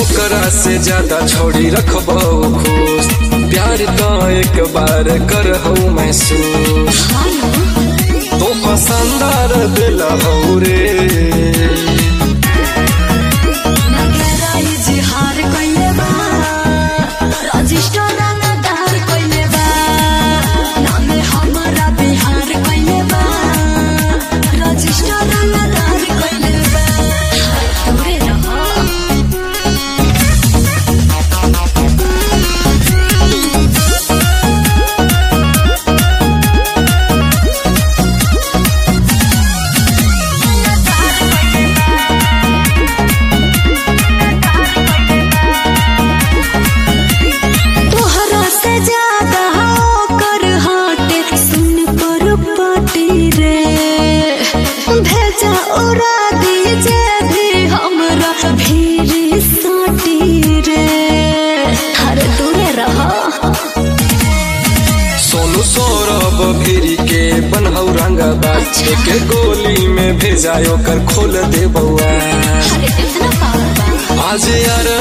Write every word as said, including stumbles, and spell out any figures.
ओकरा से ज्यादा छोड़ी रखबो खुश, प्यार तो एक बार कर हो महसूस। तो पसंदार दिल हो रे भिरी के बनहु रंगबा, के गोली में भेजायो कर खोल दे बउआ। आज यार